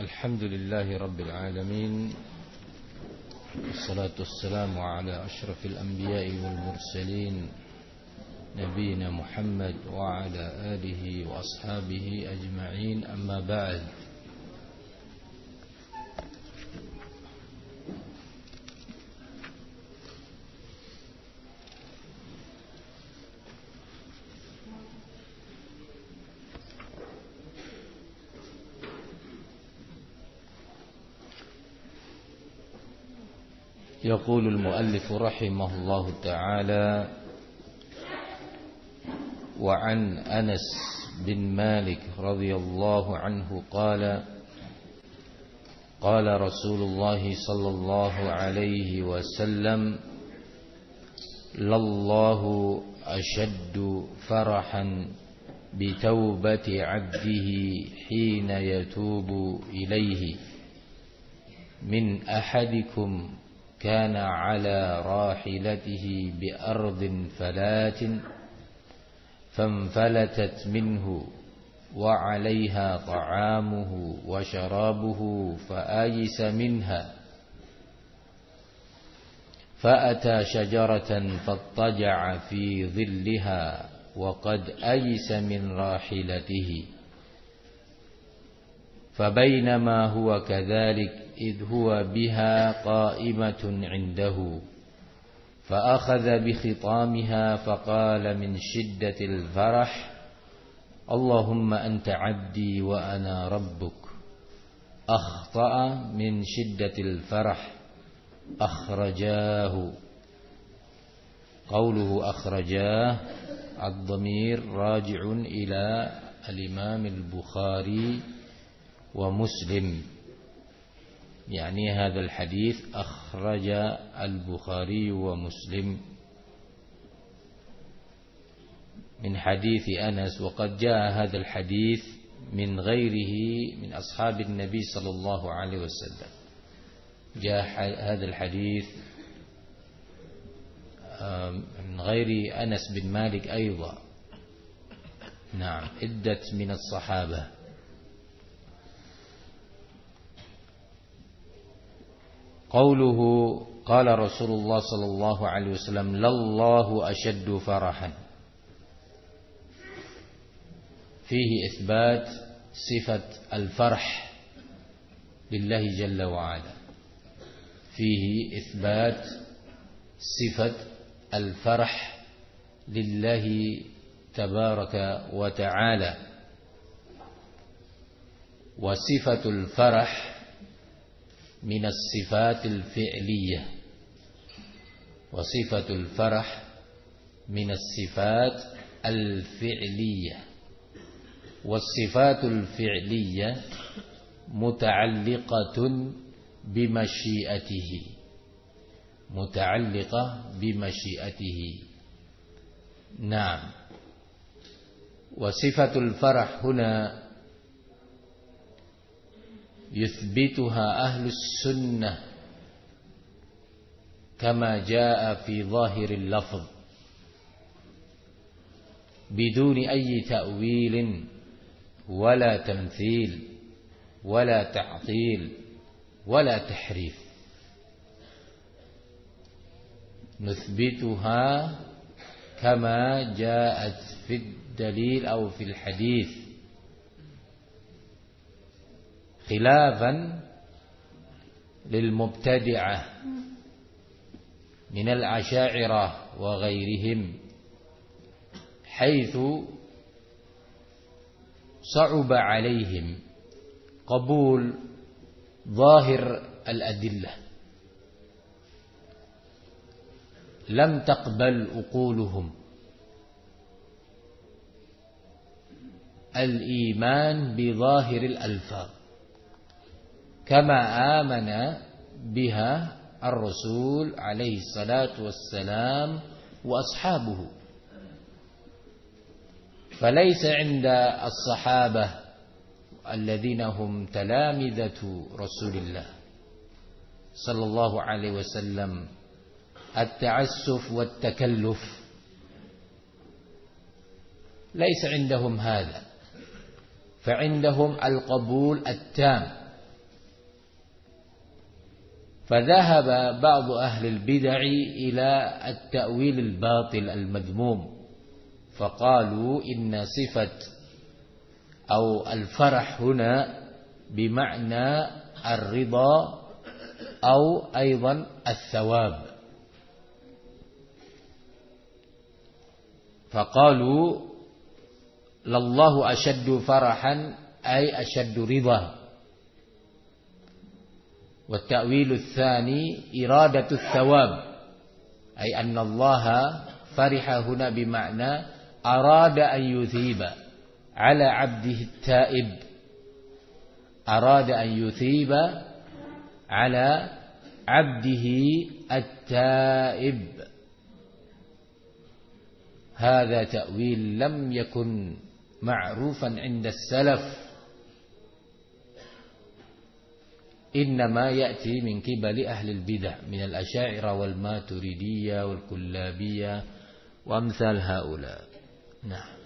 الحمد لله رب العالمين، والصلاة والسلام على أشرف الأنبياء والمرسلين نبينا محمد وعلى آله وأصحابه أجمعين. أما بعد، يقول المؤلف رحمه الله تعالى: وعن أنس بن مالك رضي الله عنه قال: قال رسول الله صلى الله عليه وسلم: لله أشد فرحا بتوبة عبده حين يتوب إليه من أحدكم كان على راحلته بأرض فلات فانفلتت منه وعليها طعامه وشرابه فآيس منها، فأتى شجرة فاضطجع في ظلها وقد آيس من راحلته، فبينما هو كذلك إذ هو بها قائمة عنده، فأخذ بخطامها فقال من شدة الفرح: اللهم أنت عبدي وأنا ربك. أخطأ من شدة الفرح. أخرجاه. قوله أخرجاه الضمير راجع إلى الإمام البخاري ومسلم، يعني هذا الحديث أخرج البخاري ومسلم من حديث أنس، وقد جاء هذا الحديث من غيره من أصحاب النبي صلى الله عليه وسلم. جاء هذا الحديث من غير أنس بن مالك أيضا، نعم، عدة من الصحابة. قوله قال رسول الله صلى الله عليه وسلم: لله أشد فرحا، فيه إثبات صفة الفرح لله جل وعلا، فيه إثبات صفة الفرح لله تبارك وتعالى. وصفة الفرح من الصفات الفعلية، وصفة الفرح من الصفات الفعلية، والصفات الفعلية متعلقة بمشيئته، متعلقة بمشيئته. نعم. وصفة الفرح هنا يثبتها أهل السنة كما جاء في ظاهر اللفظ بدون أي تأويل ولا تمثيل ولا تعطيل ولا تحريف، نثبتها كما جاءت في الدليل أو في الحديث، خلافا للمبتدعة من الأشاعرة وغيرهم، حيث صعب عليهم قبول ظاهر الأدلة، لم تقبل عقولهم الإيمان بظاهر الألفاظ كما آمن بها الرسول عليه الصلاة والسلام وأصحابه. فليس عند الصحابة الذين هم تلامذة رسول الله صلى الله عليه وسلم التعسف والتكلف، ليس عندهم هذا، فعندهم القبول التام فذهب بعض أهل البدع إلى التأويل الباطل المذموم، فقالوا إن صفة أو الفرح هنا بمعنى الرضا أو أيضا الثواب، فقالوا لله أشد فرحا أي أشد رضا. والتأويل الثاني إرادة الثواب، أي أن الله فرح هنا بمعنى أراد أن يثيب على عبده التائب، أراد أن يثيب على عبده التائب. هذا تأويل لم يكن معروفا عند السلف، إنما يأتي من قبل أهل البدع من الأشاعرة والماتريدية والكلابية وأمثال هؤلاء. نعم.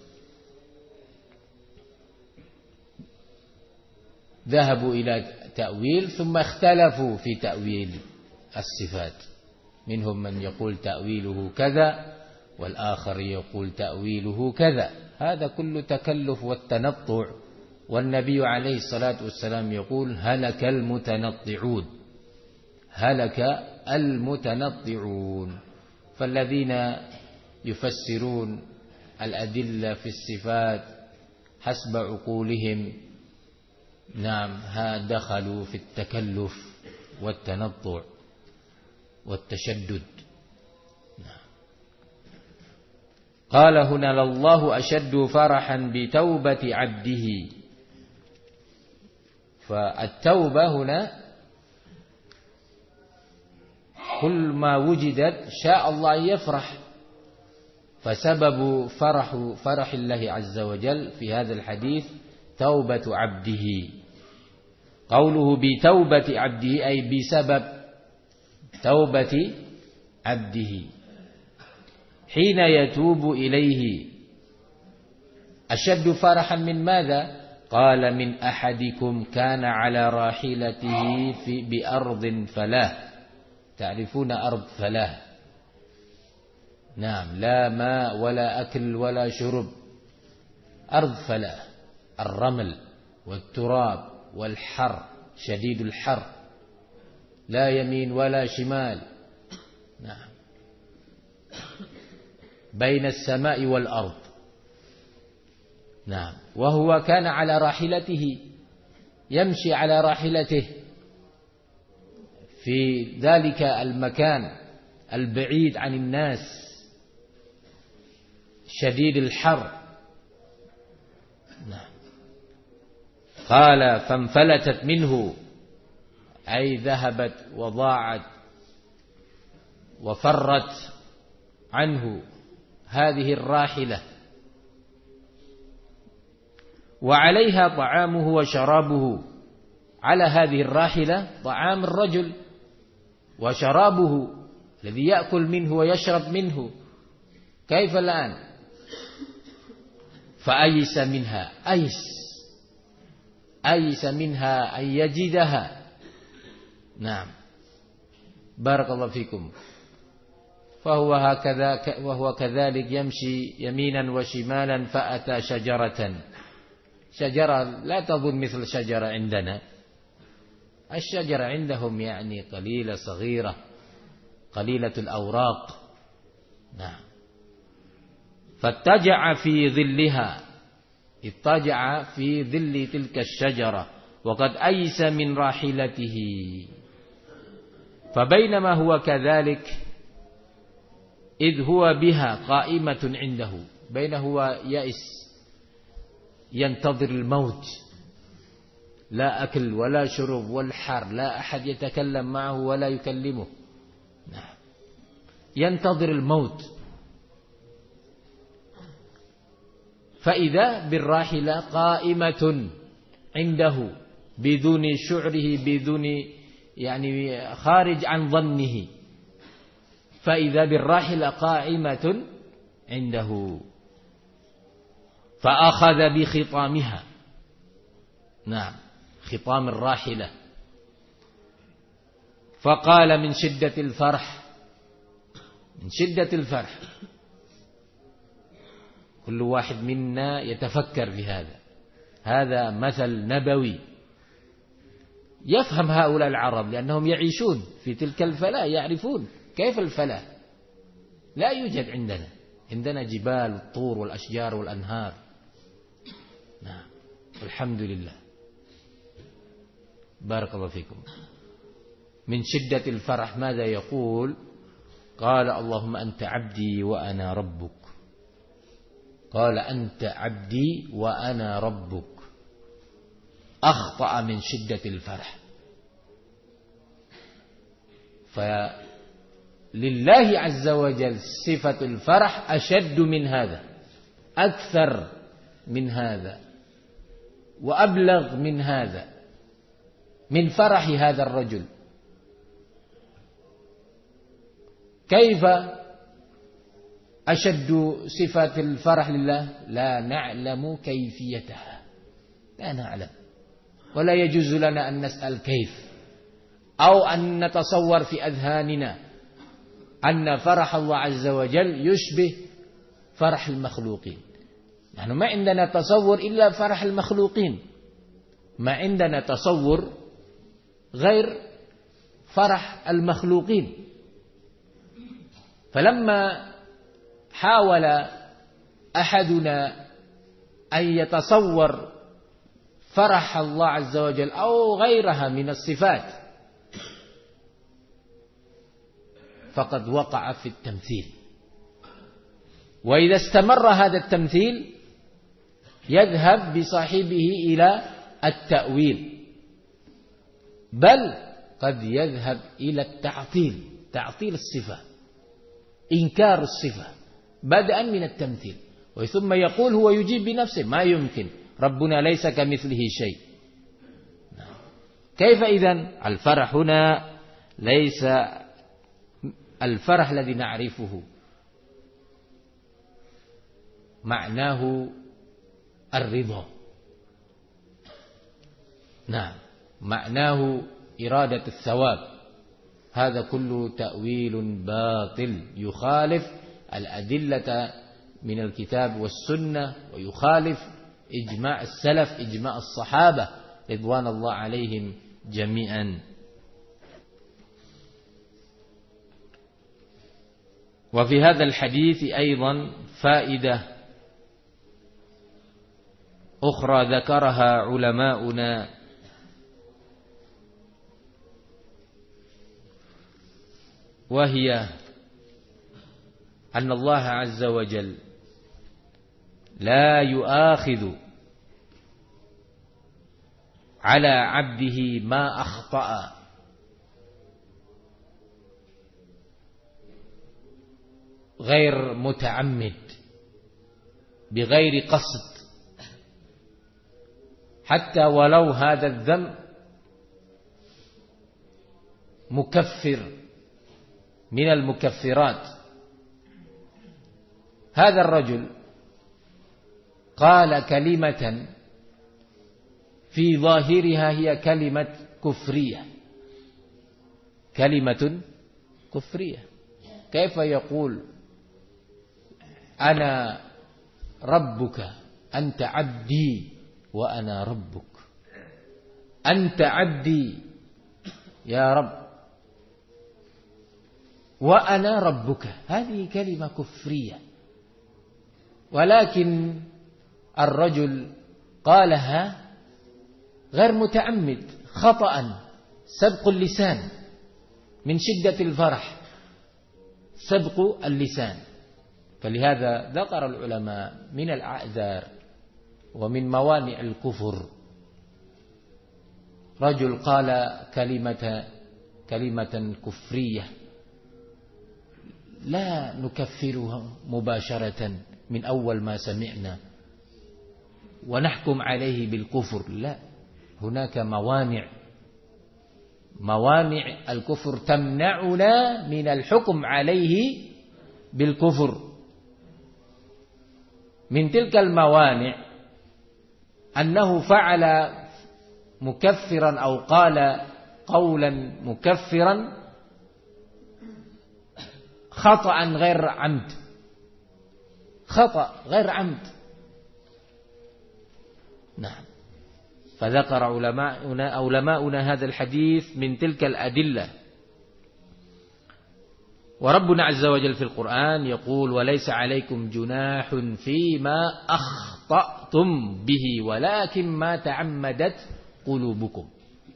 ذهبوا إلى تأويل ثم اختلفوا في تأويل الصفات، منهم من يقول تأويله كذا والآخر يقول تأويله كذا، هذا كله تكلف والتنطع. والنبي عليه الصلاة والسلام يقول هلك المتنطعون، هلك المتنطعون. فالذين يفسرون الأدلة في الصفات حسب عقولهم، نعم، دخلوا في التكلف والتنطع والتشدد. قال هنا لله أشد فرحا بتوبة عبده. فالتوبة هنا كل ما وجدت شاء الله يفرح، فسبب فرح الله عز وجل في هذا الحديث توبة عبده. قوله بتوبة عبده أي بسبب توبة عبده حين يتوب إليه. أشد فرحا من ماذا؟ قال من أحدكم كان على راحلته بأرض فلاة. تعرفون أرض فلاة؟ نعم، لا ماء ولا أكل ولا شرب، أرض فلاة، الرمل والتراب والحر، شديد الحر، لا يمين ولا شمال، نعم، بين السماء والأرض. نعم. وهو كان على راحلته، يمشي على راحلته في ذلك المكان البعيد عن الناس، شديد الحر. نعم. قال فانفلتت منه، أي ذهبت وضاعت وفرت عنه هذه الراحلة، وعليها طعامه وشرابه. على هذه الراحلة طعام الرجل وشرابه الذي يأكل منه ويشرب منه. كيف الآن؟ فأيس منها، أيس منها أن يجدها. نعم، بارك الله فيكم. وهو كذلك يمشي يمينا وشمالا، فأتى شجرة لا تظن مثل شجرة عندنا، الشجرة عندهم يعني قليلة صغيرة قليلة الأوراق. نعم. فاتجع في ظلها، اتجع في ظل تلك الشجرة وقد أيس من راحلته. فبينما هو كذلك إذ هو بها قائمة عنده، بينه هو يئس ينتظر الموت، لا أكل ولا شرب والحر، لا أحد يتكلم معه ولا يكلمه. نعم. ينتظر الموت. فإذا بالراحلة قائمة عنده بدون شعره، بدون يعني خارج عن ظنه، فإذا بالراحلة قائمة عنده، فأخذ بخطامها. نعم، خطام الراحلة، فقال من شدة الفرح، من شدة الفرح. كل واحد منا يتفكر في هذا، هذا مثل نبوي يفهم هؤلاء العرب، لأنهم يعيشون في تلك الفلاة، يعرفون كيف الفلاة. لا يوجد عندنا جبال والطور والأشجار والأنهار. نعم، الحمد لله. بارك الله فيكم. من شدة الفرح ماذا يقول؟ قال اللهم أنت عبدي وأنا ربك. قال أنت عبدي وأنا ربك. أخطأ من شدة الفرح. فلله عز وجل صفة الفرح أشد من هذا، أكثر من هذا، وأبلغ من هذا، من فرح هذا الرجل. كيف أشد صفة الفرح لله؟ لا نعلم كيفيتها، لا نعلم، ولا يجوز لنا أن نسأل كيف، أو أن نتصور في أذهاننا أن فرح الله عز وجل يشبه فرح المخلوقين. نحن ما عندنا تصور إلا فرح المخلوقين، ما عندنا تصور غير فرح المخلوقين. فلما حاول أحدنا أن يتصور فرح الله عز وجل أو غيرها من الصفات فقد وقع في التمثيل. وإذا استمر هذا التمثيل يذهب بصاحبه إلى التأويل، بل قد يذهب إلى التعطيل، تعطيل الصفة، إنكار الصفة بدءا من التمثيل. وثم يقول هو يجيب بنفسه ما يمكن، ربنا ليس كمثله شيء. كيف إذن؟ الفرح هنا ليس الفرح الذي نعرفه، معناه الرضا. نعم، معناه إرادة الثواب. هذا كله تأويل باطل يخالف الأدلة من الكتاب والسنة، ويخالف إجماع السلف، إجماع الصحابة رضوان الله عليهم جميعا. وفي هذا الحديث أيضا فائدة أخرى ذكرها علماؤنا، وهي أن الله عز وجل لا يؤاخذ على عبده ما أخطأ، غير متعمد، بغير قصد، حتى ولو هذا الذنب مكفر من المكفرات. هذا الرجل قال كلمة في ظاهرها هي كلمة كفرية، كلمة كفرية. كيف يقول أنا ربك، أنت عبدي وأنا ربك، أنت عبدي يا رب وأنا ربك؟ هذه كلمة كفرية. ولكن الرجل قالها غير متعمد، خطأ، سبق اللسان، من شدة الفرح سبق اللسان. فلهذا ذكر العلماء من الأعذار ومن موانع الكفر رجل قال كلمة كفرية لا نكفرها مباشرة من أول ما سمعنا ونحكم عليه بالكفر، لا، هناك موانع الكفر تمنعنا من الحكم عليه بالكفر. من تلك الموانع أنه فعل مكفرا أو قال قولا مكفرا خطأ غير عمد، خطأ غير عمد. نعم. فذكر علماؤنا هذا الحديث من تلك الأدلة. وربنا عز وجل في القرآن يقول: وليس عليكم جناح فيما أخطأتم به ولكن ما تعمدت قلوبكم.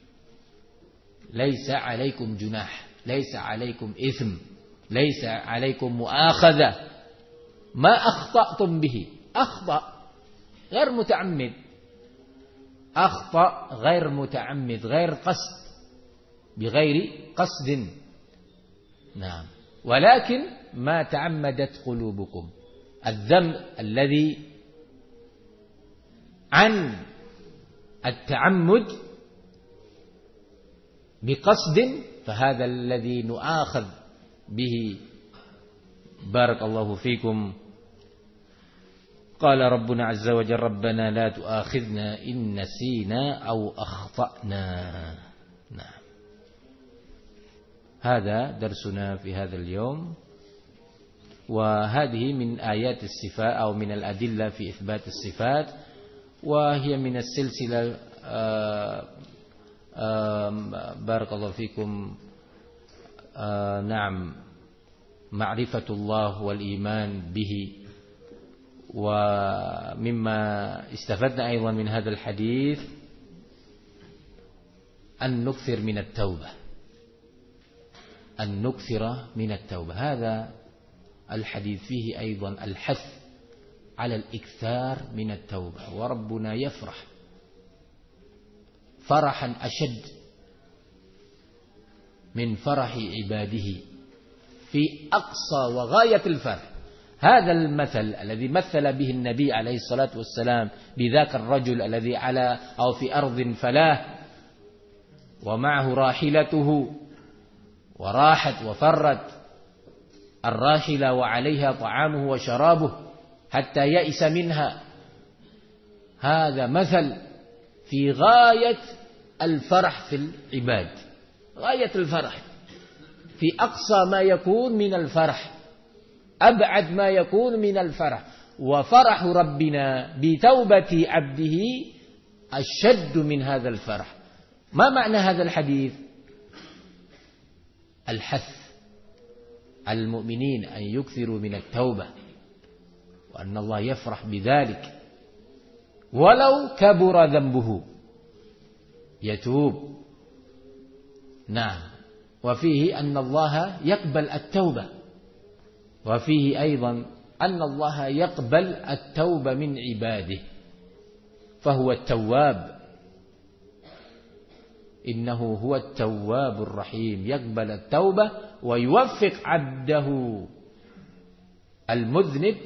ليس عليكم جناح، ليس عليكم إثم، ليس عليكم مؤاخذة. ما أخطأتم به، أخطأ غير متعمد، أخطأ غير متعمد، غير قصد، بغير قصد. نعم. ولكن ما تعمدت قلوبكم، الذنب الذي عن التعمد بقصد فهذا الذي نؤاخذ به. بارك الله فيكم. قال ربنا عز وجل: ربنا لا تؤاخذنا إن نسينا أو أخطأنا. نعم. هذا درسنا في هذا اليوم، وهذه من آيات الصفات أو من الأدلة في إثبات الصفات، وهي من السلسلة بارك الله فيكم. نعم، معرفة الله والإيمان به. ومما استفدنا أيضا من هذا الحديث أن نكثر من التوبة، أن نكثر من التوبة. هذا الحديث فيه أيضا الحث على الإكثار من التوبة. وربنا يفرح فرحا أشد من فرح عباده في أقصى وغاية الفرح. هذا المثل الذي مثل به النبي عليه الصلاة والسلام بذاك الرجل الذي على أو في أرض فلاة ومعه راحلته وراحت وفرت الراحلة وعليها طعامه وشرابه حتى يئس منها. هذا مثل في غاية الفرح في العباد، غاية الفرح، في أقصى ما يكون من الفرح، أبعد ما يكون من الفرح. وفرح ربنا بتوبة عبده أشد من هذا الفرح. ما معنى هذا الحديث؟ الحث على المؤمنين أن يكثروا من التوبة، وأن الله يفرح بذلك ولو كبر ذنبه يتوب. نعم. وفيه أن الله يقبل التوبة، وفيه أيضا أن الله يقبل التوبة من عباده، فهو التواب، إنه هو التواب الرحيم، يقبل التوبة ويوفق عبده المذنب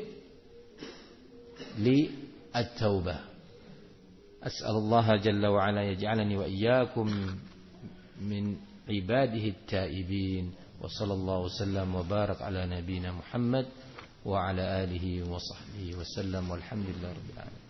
للتوبة. أسأل الله جل وعلا يجعلني وإياكم من عباده التائبين. وصلى الله وسلم وبارك على نبينا محمد وعلى آله وصحبه وسلم، والحمد لله رب العالمين.